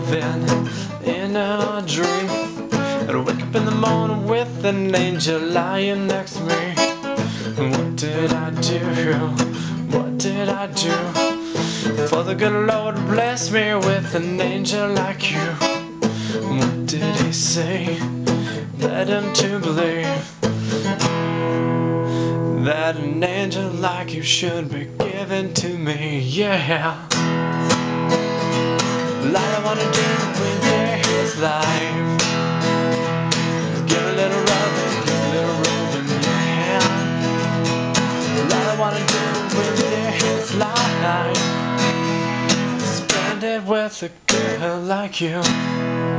living in a dream. I'd wake up in the morning with an angel lying next to me. What did I do? What did I do? For the good Lord bless me with an angel like you. What did he say? Led him to believe that an angel like you should be given to me, yeah. All I wanna do with you is life. Give a little rubbing, give a little rubbing, yeah. All I wanna do with you is life. Spend it with a girl like you.